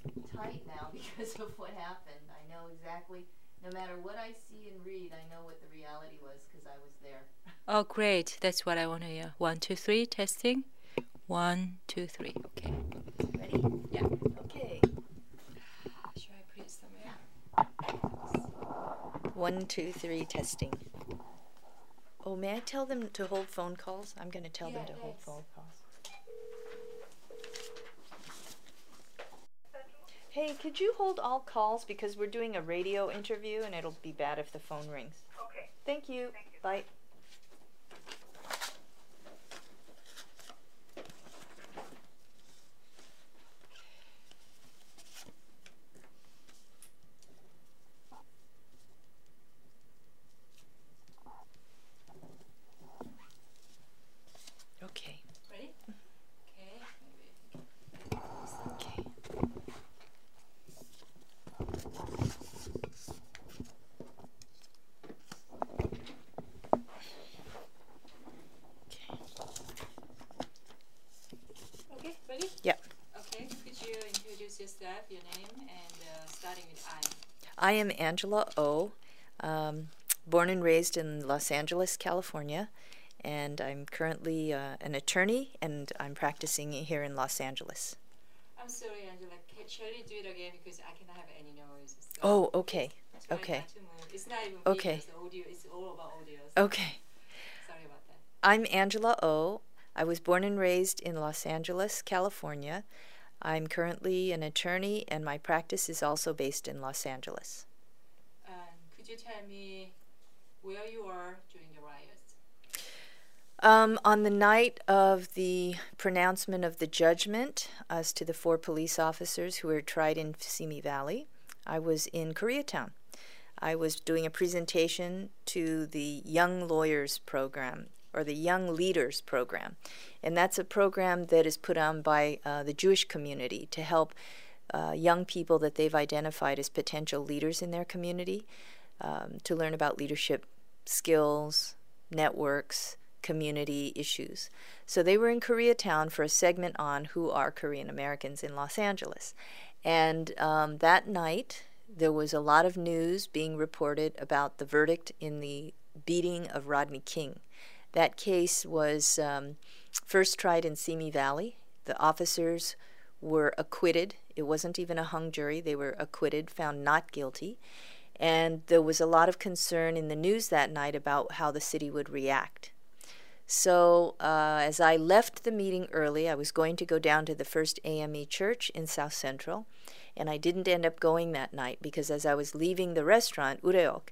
tight now because of what happened. I know exactly, no matter what I see and read, I know what the reality was because I was there. Oh, great. That's what I want to hear. 1, 2, 3, testing. 1, 2, 3. Okay. Ready? Yeah. Okay. Should I put it somewhere? 1, 2, 3, testing. Oh, may I tell them to hold phone calls? I'm going to tell them to hold phone calls. Hey, could you hold all calls because we're doing a radio interview and it'll be bad if the phone rings. Okay. Thank you. Bye. Okay. Ready? Okay. Okay. Okay, ready? Yep. Okay. Could you introduce yourself, your name, and starting with I? I am Angela O, born and raised in Los Angeles, California, and I'm currently an attorney, and I'm practicing here in Los Angeles. I'm sorry, Angela. Shall we do it again because I cannot have any noise? So Oh, okay. try Okay. not to move. It's not even Okay. video, so audio. It's all about audio. So Okay. sorry about that. I'm Angela O. I was born and raised in Los Angeles, California. I'm currently an attorney, and my practice is also based in Los Angeles. Could you tell me where you are during the riots? On the night of the pronouncement of the judgment as to the 4 police officers who were tried in Simi Valley, I was in Koreatown. I was doing a presentation to the Young Lawyers Program, or the Young Leaders Program. And that's a program that is put on by the Jewish community to help young people that they've identified as potential leaders in their community to learn about leadership skills, networks, community issues. So they were in Koreatown for a segment on who are Korean Americans in Los Angeles. And that night, there was a lot of news being reported about the verdict in the beating of Rodney King. That case was first tried in Simi Valley. The officers were acquitted. It wasn't even a hung jury. They were acquitted, found not guilty. And there was a lot of concern in the news that night about how the city would react. So as I left the meeting early, I was going to go down to the First AME Church in South Central, and I didn't end up going that night because as I was leaving the restaurant, Ureok,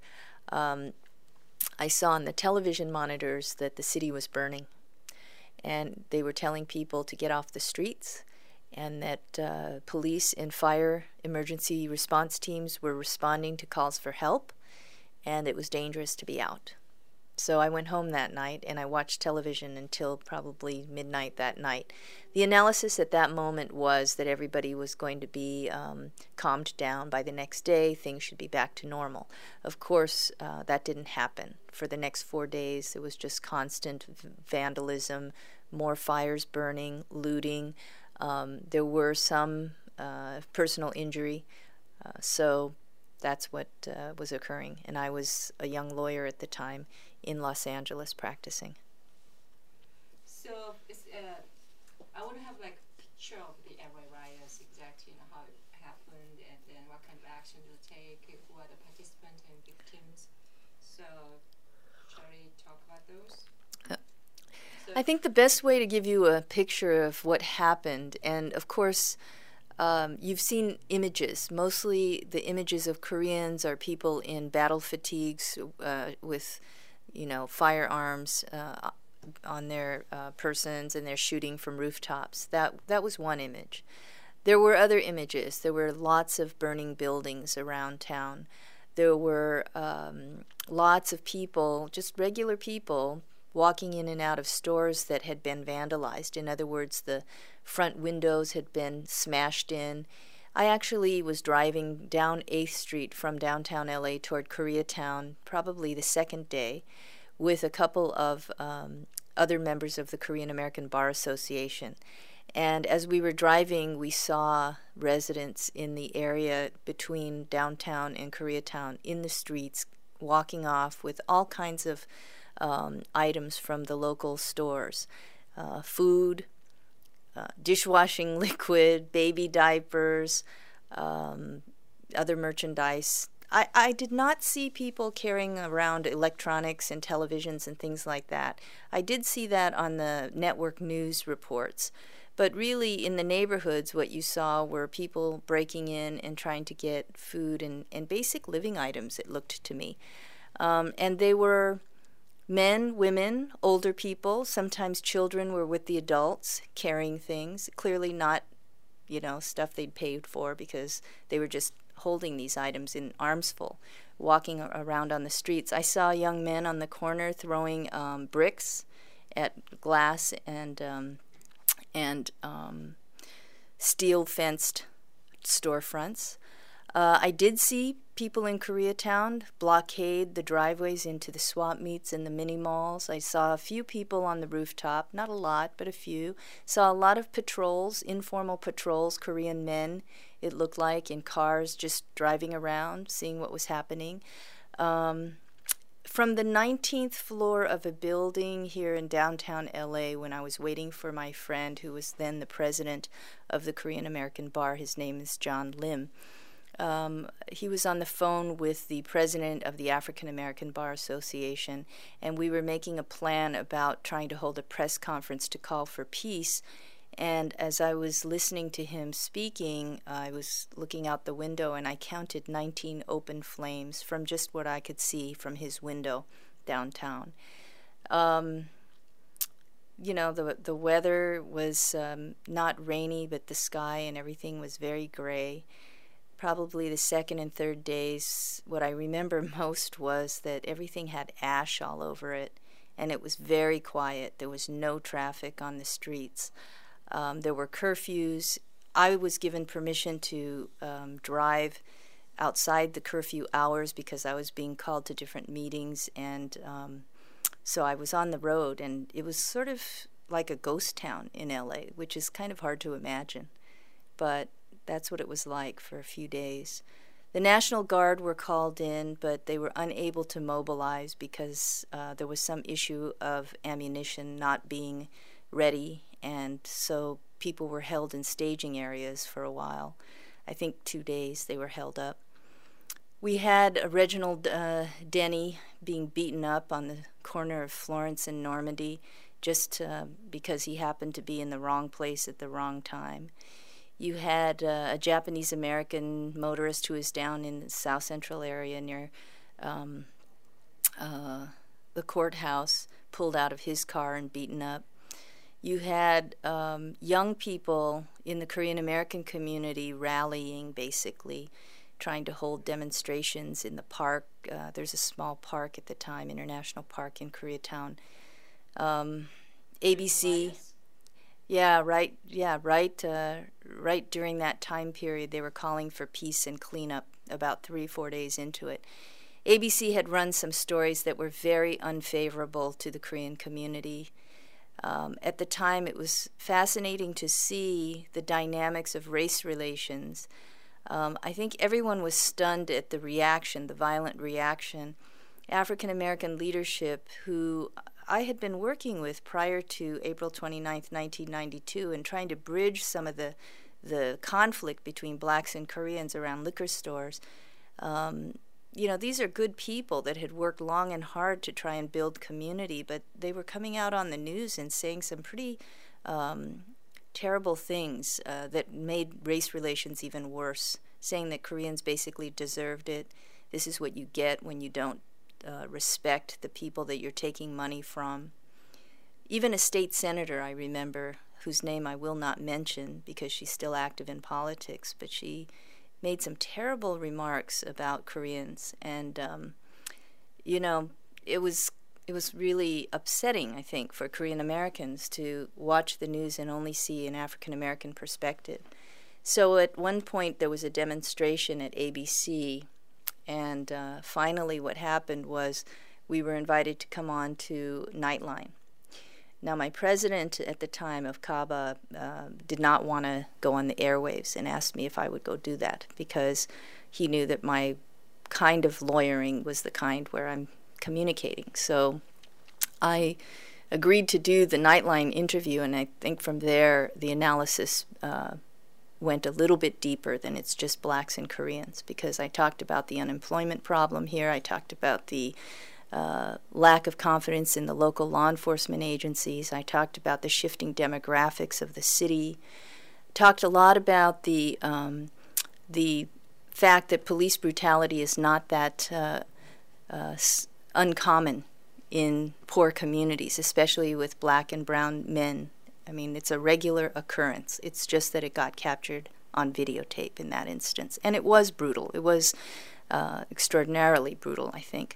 I saw on the television monitors that the city was burning, and they were telling people to get off the streets, and that police and fire emergency response teams were responding to calls for help, and it was dangerous to be out. So I went home that night and I watched television until probably midnight that night. The analysis at that moment was that everybody was going to be calmed down by the next day. Things should be back to normal. Of course, that didn't happen. For the next 4 days, it was just constant vandalism, more fires burning, looting. There were some personal injury. So that's what was occurring. And I was a young lawyer at the time in Los Angeles practicing. So I want to have like a picture of the LA riots, exactly how it happened, and then what kind of action to take, who are the participants and victims. So shall we talk about those? I think the best way to give you a picture of what happened, and of course you've seen images. Mostly the images of Koreans are people in battle fatigues with firearms on their persons, and they're shooting from rooftops. That was one image. There were other images. There were lots of burning buildings around town. There were lots of people, just regular people, walking in and out of stores that had been vandalized. In other words, the front windows had been smashed in. I actually was driving down 8th Street from downtown LA toward Koreatown, probably the second day, with a couple of other members of the Korean American Bar Association. And as we were driving, we saw residents in the area between downtown and Koreatown in the streets, walking off with all kinds of items from the local stores, food, dishwashing liquid, baby diapers, other merchandise. I did not see people carrying around electronics and televisions and things like that. I did see that on the network news reports. But really, in the neighborhoods, what you saw were people breaking in and trying to get food and basic living items, it looked to me. And they were men, women, older people. Sometimes children were with the adults carrying things, clearly not, stuff they'd paid for, because they were just holding these items in arms full, walking around on the streets. I saw young men on the corner throwing bricks at glass and steel-fenced storefronts. I did see people in Koreatown blockade the driveways into the swap meets and the mini malls. I saw a few people on the rooftop, not a lot, but a few. Saw a lot of patrols, informal patrols, Korean men, it looked like, in cars just driving around, seeing what was happening. From the 19th floor of a building here in downtown LA, when I was waiting for my friend who was then the president of the Korean American Bar, his name is John Lim, he was on the phone with the president of the African American Bar Association, and we were making a plan about trying to hold a press conference to call for peace. And as I was listening to him speaking, I was looking out the window, and I counted 19 open flames from just what I could see from his window downtown. The weather was not rainy, but the sky and everything was very gray. Probably the second and third days, what I remember most was that everything had ash all over it, and it was very quiet. There was no traffic on the streets. There were curfews. I was given permission to drive outside the curfew hours because I was being called to different meetings, and so I was on the road, and it was sort of like a ghost town in LA, which is kind of hard to imagine, but that's what it was like for a few days. The National Guard were called in, but they were unable to mobilize because there was some issue of ammunition not being ready, and so people were held in staging areas for a while. I think 2 days they were held up. We had Reginald Denny being beaten up on the corner of Florence and Normandy just because he happened to be in the wrong place at the wrong time. You had a Japanese-American motorist who was down in the South Central area near the courthouse, pulled out of his car and beaten up. You had young people in the Korean American community rallying, basically, trying to hold demonstrations in the park. There's a small park at the time, International Park in Koreatown. ABC, right during that time period, they were calling for peace and cleanup about 3-4 days into it. ABC had run some stories that were very unfavorable to the Korean community. At the time, it was fascinating to see the dynamics of race relations. I think everyone was stunned at the reaction, the violent reaction. African American leadership, who I had been working with prior to April 29th, 1992, and trying to bridge some of the conflict between blacks and Koreans around liquor stores. These are good people that had worked long and hard to try and build community, but they were coming out on the news and saying some pretty terrible things that made race relations even worse, saying that Koreans basically deserved it. This is what you get when you don't respect the people that you're taking money from. Even a state senator, I remember, whose name I will not mention because she's still active in politics, but she made some terrible remarks about Koreans, and it was really upsetting, I think, for Korean Americans to watch the news and only see an African American perspective. So at one point there was a demonstration at ABC, and finally what happened was we were invited to come on to Nightline. Now, my president at the time of CABA did not want to go on the airwaves and asked me if I would go do that because he knew that my kind of lawyering was the kind where I'm communicating. So I agreed to do the Nightline interview, and I think from there the analysis went a little bit deeper than it's just blacks and Koreans, because I talked about the unemployment problem here. I talked about the lack of confidence in the local law enforcement agencies. I talked about the shifting demographics of the city. Talked a lot about the fact that police brutality is not that uncommon in poor communities, especially with black and brown men. I mean, it's a regular occurrence. It's just that it got captured on videotape in that instance. And it was brutal. It was extraordinarily brutal, I think.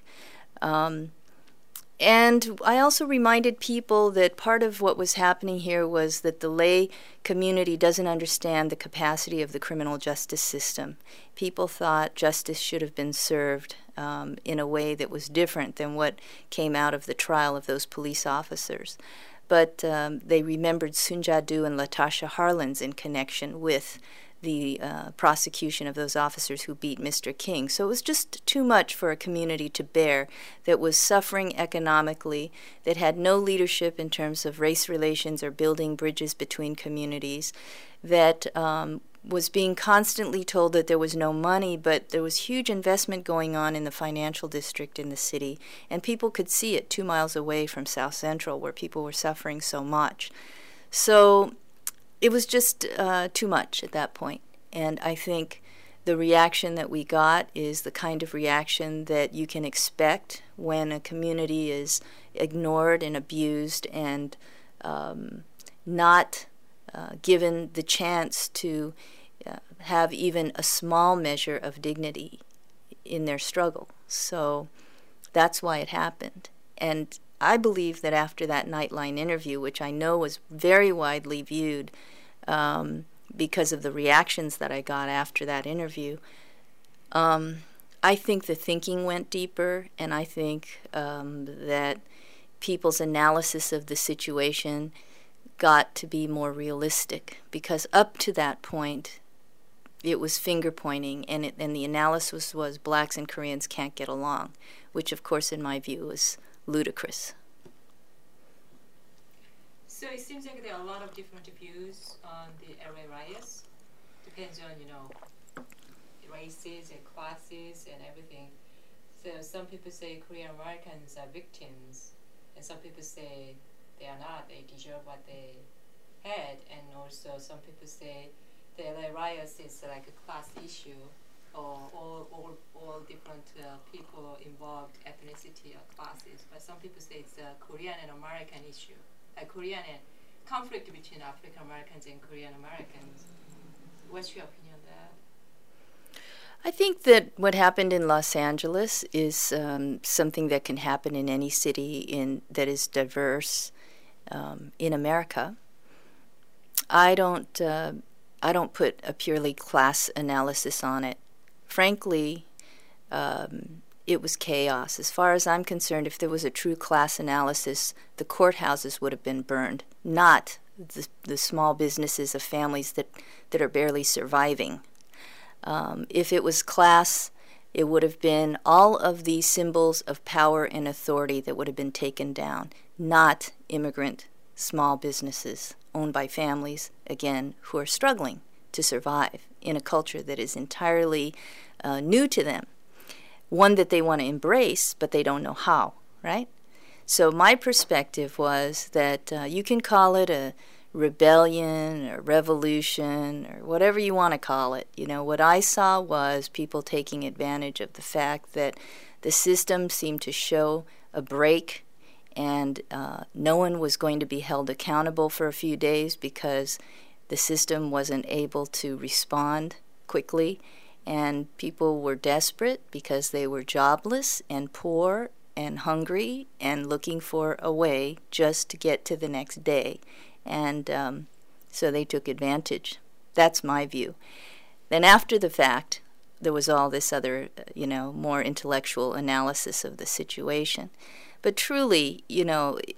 And I also reminded people that part of what was happening here was that the lay community doesn't understand the capacity of the criminal justice system. People thought justice should have been served in a way that was different than what came out of the trial of those police officers. But they remembered Soon Ja-do and Latasha Harlins in connection with the prosecution of those officers who beat Mr. King. So it was just too much for a community to bear that was suffering economically, that had no leadership in terms of race relations or building bridges between communities, that was being constantly told that there was no money, but there was huge investment going on in the financial district in the city, and people could see it 2 miles away from South Central where people were suffering so much. So it was just too much at that point. And I think the reaction that we got is the kind of reaction that you can expect when a community is ignored and abused and not given the chance to have even a small measure of dignity in their struggle. So that's why it happened. And I believe that after that Nightline interview, which I know was very widely viewed because of the reactions that I got after that interview, I think the thinking went deeper, and I think that people's analysis of the situation got to be more realistic, because up to that point it was finger pointing, and the analysis was blacks and Koreans can't get along, which of course in my view is ludicrous. So it seems like there are a lot of different views on the LA riots. Depends on, races and classes and everything. So some people say Korean Americans are victims, and some people say they are not. They deserve what they had. And also some people say the LA riots is like a class issue, or all different people involved, ethnicity or classes. But some people say it's a Korean and American issue, a Korean and conflict between African Americans and Korean Americans. What's your opinion on that? I think that what happened in Los Angeles is something that can happen in any city that is diverse in America. I don't put a purely class analysis on it. Frankly, it was chaos. As far as I'm concerned, if there was a true class analysis, the courthouses would have been burned, not the small businesses of families that are barely surviving. If it was class, it would have been all of these symbols of power and authority that would have been taken down, not immigrant small businesses owned by families, again, who are struggling to survive in a culture that is entirely new to them, one that they want to embrace, but they don't know how, right? So my perspective was that you can call it a rebellion or revolution or whatever you want to call it. What I saw was people taking advantage of the fact that the system seemed to show a break, and no one was going to be held accountable for a few days because the system wasn't able to respond quickly, and people were desperate because they were jobless and poor and hungry and looking for a way just to get to the next day. And so they took advantage. That's my view. Then after the fact, there was all this other, more intellectual analysis of the situation. But truly,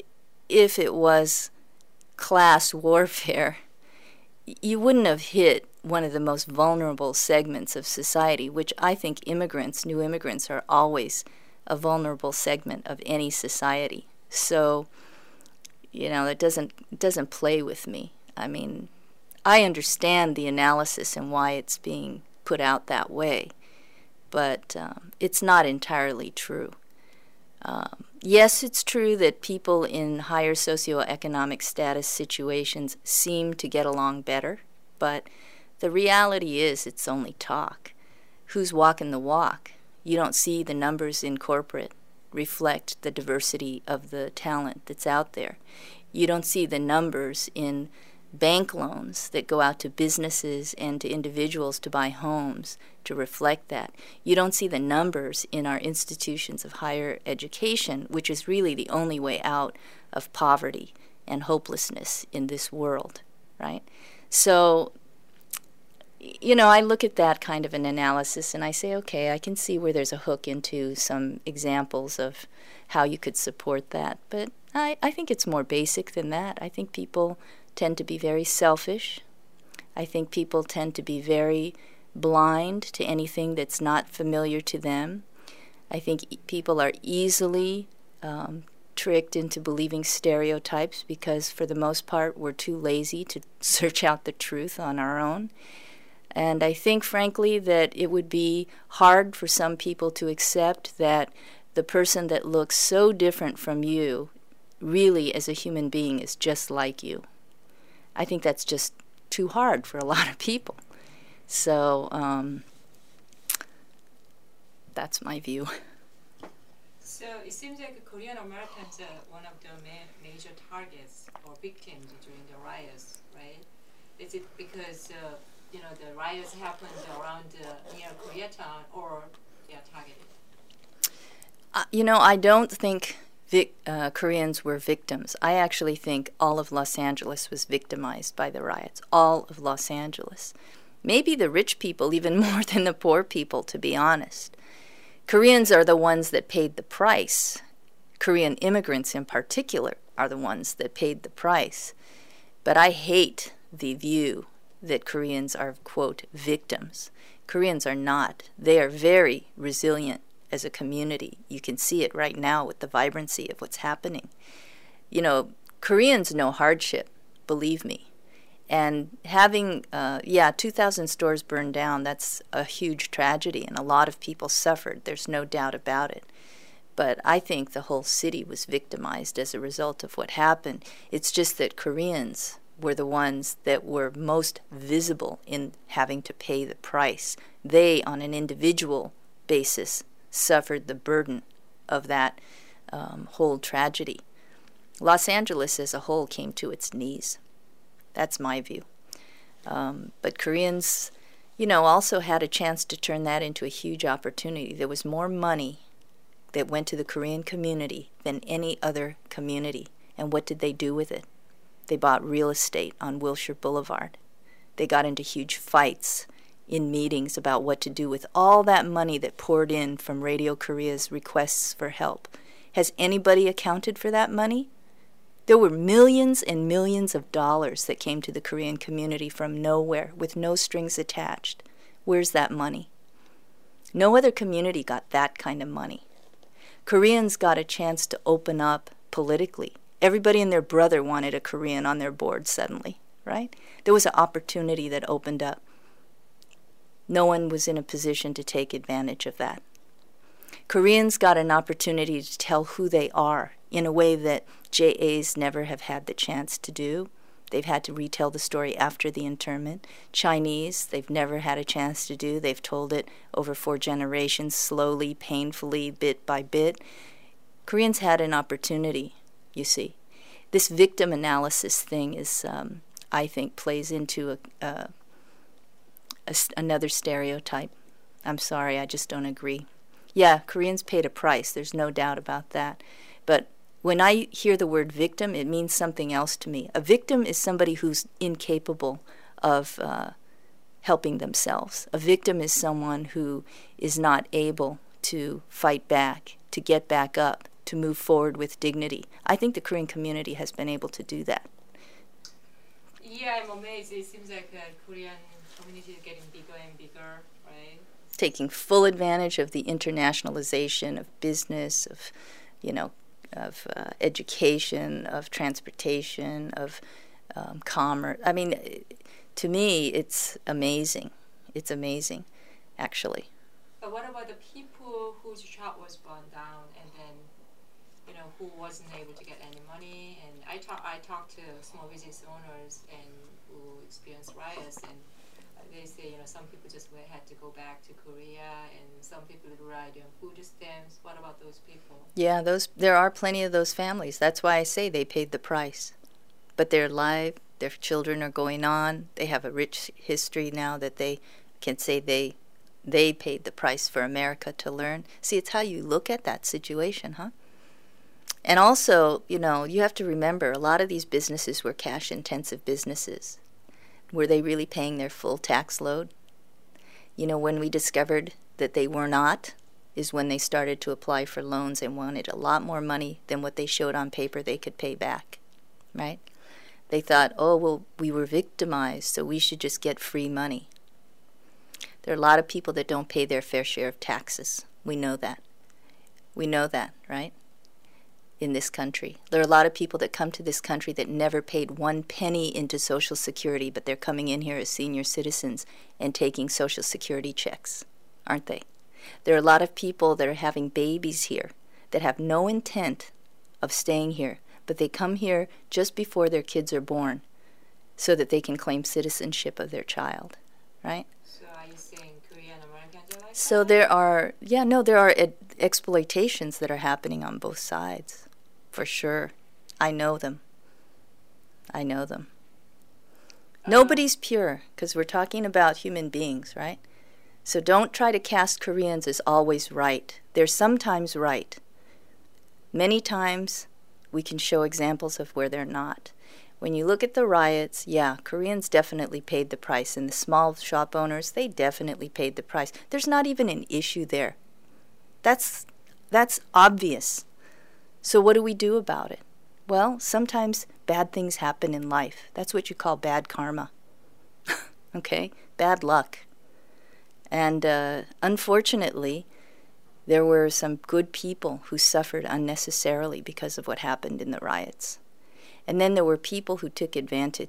if it was class warfare, you wouldn't have hit one of the most vulnerable segments of society, which I think immigrants, new immigrants, are always a vulnerable segment of any society. So, it doesn't play with me. I mean, I understand the analysis and why it's being put out that way, but it's not entirely true. Yes, it's true that people in higher socioeconomic status situations seem to get along better, but the reality is it's only talk. Who's walking the walk? You don't see the numbers in corporate reflect the diversity of the talent that's out there. You don't see the numbers in bank loans that go out to businesses and to individuals to buy homes to reflect that. You don't see the numbers in our institutions of higher education, which is really the only way out of poverty and hopelessness in this world, right? So, I look at that kind of an analysis and I say, okay, I can see where there's a hook into some examples of how you could support that. But I think it's more basic than that. I think people tend to be very selfish. I think people tend to be very blind to anything that's not familiar to them. I think people are easily tricked into believing stereotypes because, for the most part, we're too lazy to search out the truth on our own. And I think, frankly, that it would be hard for some people to accept that the person that looks so different from you really, as a human being, is just like you. I think that's just too hard for a lot of people. So that's my view. So it seems like Korean Americans are one of the major targets or victims during the riots, right? Is it because the riots happened around near Koreatown, or they are targeted? I don't think Koreans were victims. I actually think all of Los Angeles was victimized by the riots. All of Los Angeles. Maybe the rich people even more than the poor people, to be honest. Koreans are the ones that paid the price. Korean immigrants in particular are the ones that paid the price. But I hate the view that Koreans are, quote, victims. Koreans are not. They are very resilient as a community. You can see it right now with the vibrancy of what's happening. Koreans know hardship, believe me. And having, 2,000 stores burned down, that's a huge tragedy, and a lot of people suffered. There's no doubt about it. But I think the whole city was victimized as a result of what happened. It's just that Koreans were the ones that were most visible in having to pay the price. They, on an individual basis, suffered the burden of that whole tragedy. Los Angeles as a whole came to its knees. That's my view. But Koreans, also had a chance to turn that into a huge opportunity. There was more money that went to the Korean community than any other community. And what did they do with it? They bought real estate on Wilshire Boulevard. They got into huge fights in meetings about what to do with all that money that poured in from Radio Korea's requests for help. Has anybody accounted for that money? There were millions and millions of dollars that came to the Korean community from nowhere with no strings attached. Where's that money? No other community got that kind of money. Koreans got a chance to open up politically. Everybody and their brother wanted a Korean on their board suddenly, right? There was an opportunity that opened up. No one was in a position to take advantage of that. Koreans got an opportunity to tell who they are in a way that JAs never have had the chance to do. They've had to retell the story after the internment. Chinese, they've never had a chance to do. They've told it over 4 generations, slowly, painfully, bit by bit. Koreans had an opportunity, you see. This victim analysis thing is, I think, plays into another stereotype. I'm sorry, I just don't agree. Yeah, Koreans paid a price. There's no doubt about that. But when I hear the word victim, it means something else to me. A victim is somebody who's incapable of helping themselves. A victim is someone who is not able to fight back, to get back up, to move forward with dignity. I think the Korean community has been able to do that. Yeah, I'm amazed. It seems like the Korean community is getting bigger and bigger, right? Taking full advantage of the internationalization of business, of, of education, of transportation, of commerce. I mean, to me, it's amazing. It's amazing, actually. But what about the people whose shop was burned down and then, who wasn't able to get any money? And I talked to small business owners and who experienced riots, and they say, some people just had to go back to Korea, and some people relied on food stamps. What about those people? Yeah, there are plenty of those families. That's why I say they paid the price. But they're alive. Their children are going on. They have a rich history now that they can say they paid the price for America to learn. See, it's how you look at that situation, huh? And also, you have to remember, a lot of these businesses were cash-intensive businesses. Were they really paying their full tax load? When we discovered that they were not, is when they started to apply for loans and wanted a lot more money than what they showed on paper they could pay back, right? They thought, oh, well, we were victimized, so we should just get free money. There are a lot of people that don't pay their fair share of taxes. We know that. We know that, right? In this country. There are a lot of people that come to this country that never paid 1 penny into Social Security, but they're coming in here as senior citizens and taking Social Security checks, aren't they? There are a lot of people that are having babies here that have no intent of staying here, but they come here just before their kids are born so that they can claim citizenship of their child, right? So are you saying Korean Americans are like So that? there are exploitations that are happening on both sides, for sure. I know them. Nobody's pure, because we're talking about human beings, right? So don't try to cast Koreans as always right. They're sometimes right. Many times we can show examples of where they're not. When you look at the riots, yeah, Koreans definitely paid the price, and the small shop owners, they definitely paid the price. There's not even an issue there. That's obvious. So what do we do about it? Well, sometimes bad things happen in life. That's what you call bad karma. Okay? Bad luck. And unfortunately, there were some good people who suffered unnecessarily because of what happened in the riots. And then there were people who took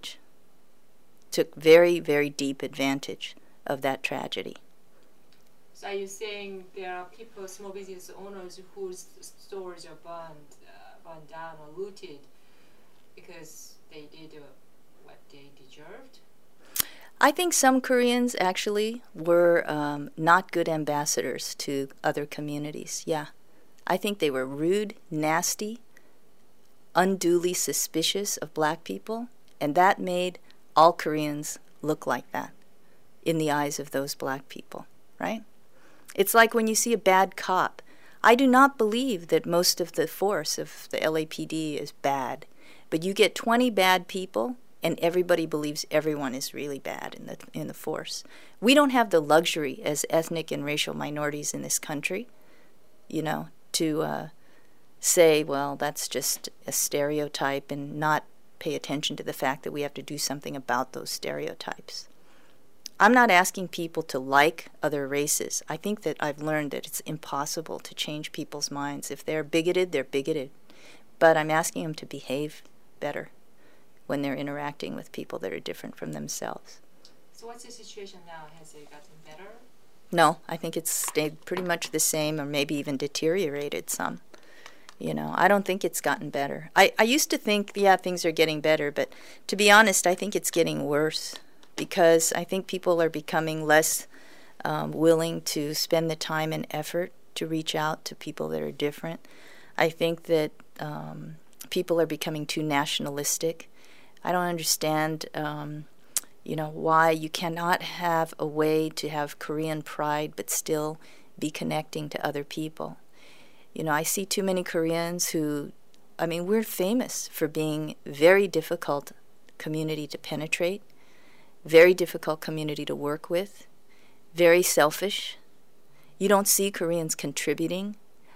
very, very deep advantage of that tragedy. So are you saying there are people, small business owners, whose stores are burned down or looted because they did what they deserved? I think some Koreans actually were not good ambassadors to other communities, yeah. I think they were rude, nasty, unduly suspicious of black people, and that made all Koreans look like that in the eyes of those black people, right? It's like when you see a bad cop. I do not believe that most of the force of the LAPD is bad, but you get 20 bad people and everybody believes everyone is really bad in the force. We don't have the luxury as ethnic and racial minorities in this country, to say, well, that's just a stereotype, and not pay attention to the fact that we have to do something about those stereotypes. I'm not asking people to like other races. I think that I've learned that it's impossible to change people's minds. If they're bigoted, they're bigoted. But I'm asking them to behave better when they're interacting with people that are different from themselves. So what's the situation now? Has it gotten better? No, I think it's stayed pretty much the same, or maybe even deteriorated some. I don't think it's gotten better. I used to think, yeah, things are getting better, but to be honest, I think it's getting worse, because I think people are becoming less willing to spend the time and effort to reach out to people that are different. I think that people are becoming too nationalistic. I don't understand, why you cannot have a way to have Korean pride but still be connecting to other people. I see too many Koreans who, we're famous for being very difficult community to penetrate, very difficult community to work with, very selfish. You don't see Koreans contributing.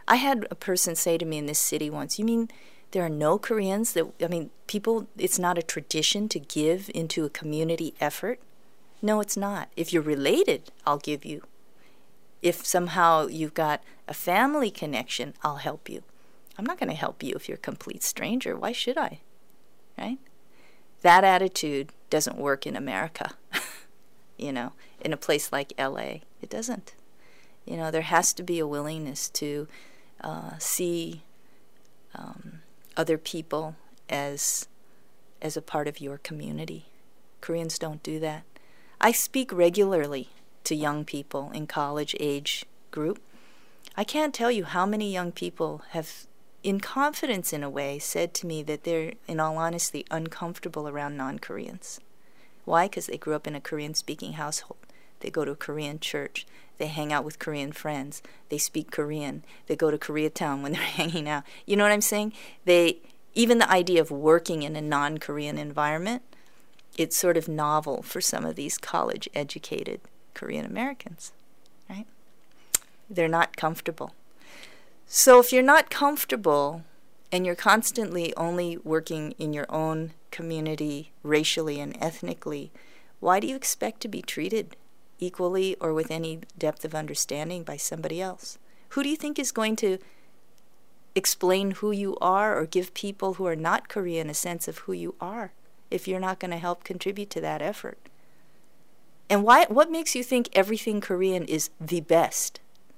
I had a person say to me in this city once, you mean there are no Koreans people, it's not a tradition to give into a community effort? No, it's not. If you're related, I'll give you. If somehow you've got a family connection, I'll help you. I'm not going to help you if you're a complete stranger. Why should I? Right? That attitude doesn't work in America. In a place like LA. It doesn't. There has to be a willingness to see other people as a part of your community. Koreans don't do that. I speak regularly to young people in college age group. I can't tell you how many young people have, in confidence in a way, said to me that they're, in all honesty, uncomfortable around non-Koreans. Why? Because they grew up in a Korean-speaking household. They go to a Korean church. They hang out with Korean friends. They speak Korean. They go to Koreatown when they're hanging out. You know what I'm saying? Even the idea of working in a non-Korean environment, it's sort of novel for some of these college-educated Korean Americans, right? They're not comfortable. So if you're not comfortable and you're constantly only working in your own community, racially and ethnically, why do you expect to be treated equally or with any depth of understanding by somebody else? Who do you think is going to explain who you are or give people who are not Korean a sense of who you are if you're not going to help contribute to that effort? And what makes you think everything Korean is the best?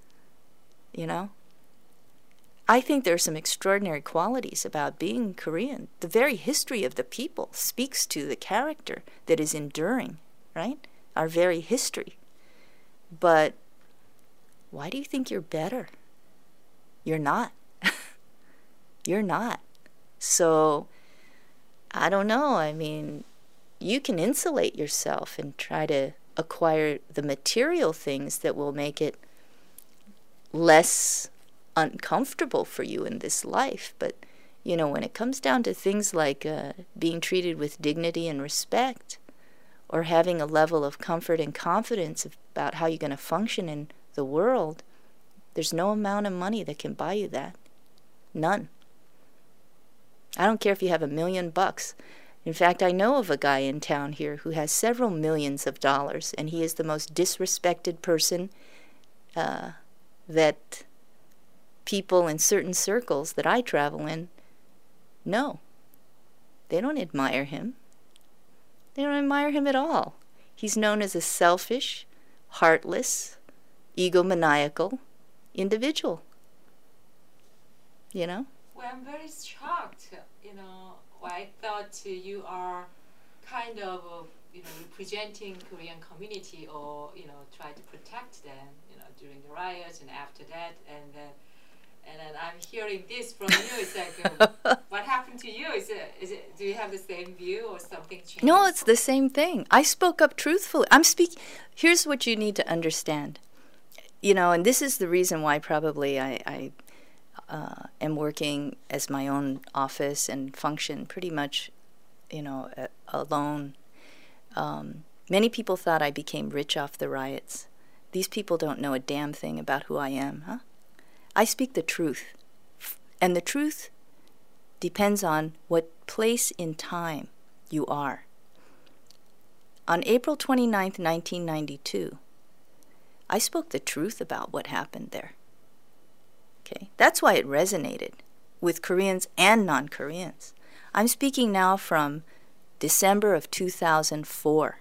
I think there are some extraordinary qualities about being Korean. The very history of the people speaks to the character that is enduring, right? Our very history. But why do you think you're better? You're not. You're not. So, I don't know. You can insulate yourself and try to acquire the material things that will make it less uncomfortable for you in this life. But, when it comes down to things like being treated with dignity and respect, or having a level of comfort and confidence about how you're going to function in the world, there's no amount of money that can buy you that. None. I don't care if you have $1 million. In fact, I know of a guy in town here who has several millions of dollars, and he is the most disrespected person that people in certain circles that I travel in know. They don't admire him. They don't admire him at all. He's known as a selfish, heartless, egomaniacal individual. Well, I'm very shocked. I thought you are kind of, representing Korean community or, try to protect them, during the riots and after that. And then I'm hearing this from you. It's like, what happened to you? Is it? Do you have the same view or something changed? No, it's the same thing. I spoke up truthfully. Here's what you need to understand. And this is the reason why probably I am working as my own office and function pretty much, alone. Many people thought I became rich off the riots. These people don't know a damn thing about who I am, huh? I speak the truth. And the truth depends on what place in time you are. On April 29th, 1992, I spoke the truth about what happened there. Okay? That's why it resonated with Koreans and non-Koreans. I'm speaking now from December of 2004.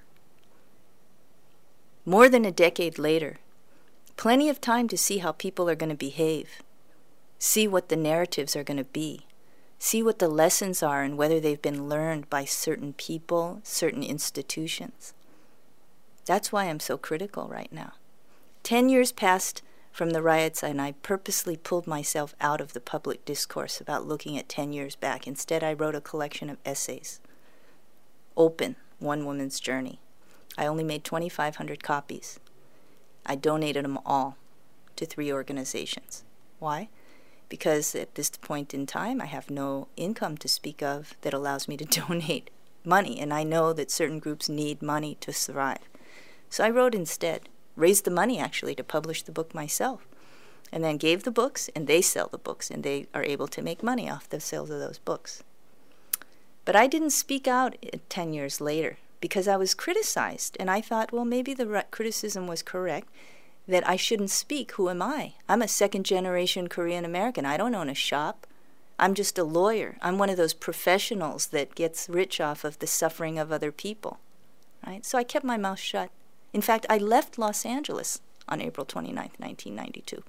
More than a decade later, plenty of time to see how people are going to behave, see what the narratives are going to be, see what the lessons are and whether they've been learned by certain people, certain institutions. That's why I'm so critical right now. 10 years passed from the riots, and I purposely pulled myself out of the public discourse about looking at 10 years back. Instead, I wrote a collection of essays. Open, One Woman's Journey. I only made 2,500 copies. I donated them all to 3 organizations. Why? Because at this point in time, I have no income to speak of that allows me to donate money, and I know that certain groups need money to survive. So I wrote instead, raised the money actually to publish the book myself. and then gave the books, and they sell the books, and they are able to make money off the sales of those books. But I didn't speak out 10 years later because I was criticized, and I thought, well, maybe the criticism was correct, that I shouldn't speak. Who am I? I'm a second-generation Korean American. I don't own a shop. I'm just a lawyer. I'm one of those professionals that gets rich off of the suffering of other people, right? So I kept my mouth shut. In fact, I left Los Angeles on April 29th, 2002.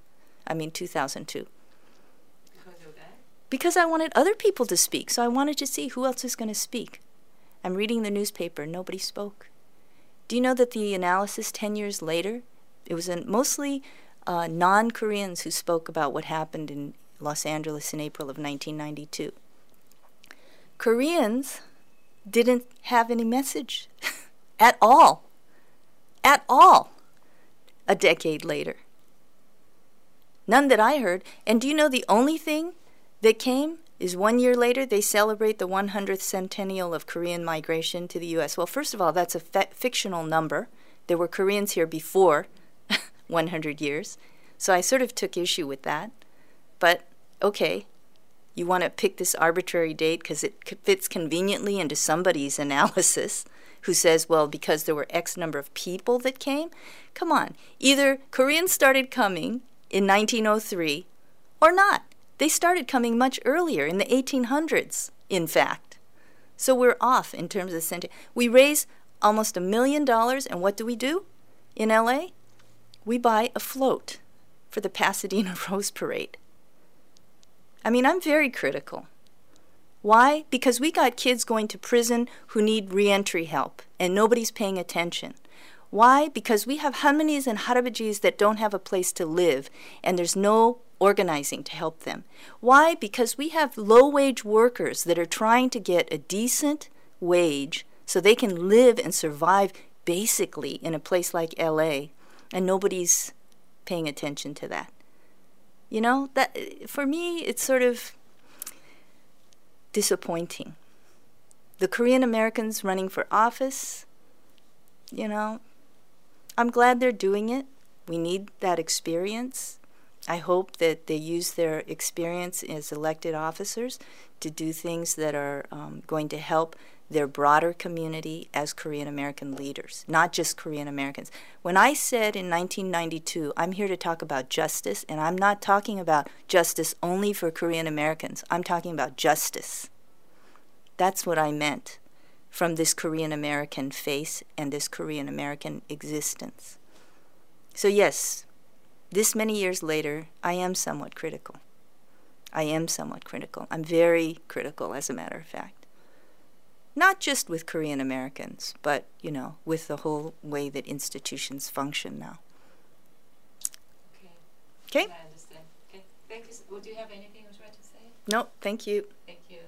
Because of that? Because I wanted other people to speak, so I wanted to see who else is going to speak. I'm reading the newspaper, nobody spoke. Do you know that the analysis 10 years later, it was mostly non-Koreans who spoke about what happened in Los Angeles in April of 1992. Koreans didn't have any message at all. At all. A decade later. None that I heard. And do you know the only thing that came is 1 year later they celebrate the 100th centennial of Korean migration to the U.S. Well, first of all, that's a fictional number. There were Koreans here before 100 years. So I sort of took issue with that. But, okay, you want to pick this arbitrary date because it fits conveniently into somebody's analysis who says, well, because there were X number of people that came? Come on. Either Koreans started coming in 1903 or not. They started coming much earlier, in the 1800s, in fact. So we're off in terms of century. We raise almost $1 million, and what do? In L.A.? We buy a float for the Pasadena Rose Parade. I mean, I'm very critical. Why? Because we got kids going to prison who need reentry help, and nobody's paying attention. Why? Because we have harmonies and harabajis that don't have a place to live, and there's no organizing to help them. Why? Because we have low-wage workers that are trying to get a decent wage so they can live and survive basically in a place like L.A., and nobody's paying attention to that. You know, that for me, it's sort of disappointing. The Korean Americans running for office, you know, I'm glad they're doing it. We need that experience. I hope that they use their experience as elected officers to do things that are going to help their broader community as Korean American leaders, not just Korean Americans. When I said in 1992, I'm here to talk about justice, and I'm not talking about justice only for Korean Americans. I'm talking about justice. That's what I meant from this Korean American face and this Korean American existence. So yes, this many years later, I am somewhat critical. I'm very critical, as a matter of fact. Not just with Korean Americans, but, you know, with the whole way that institutions function now. Okay. I understand. Okay. Thank you. Would you have anything else to say? No, thank you. Thank you.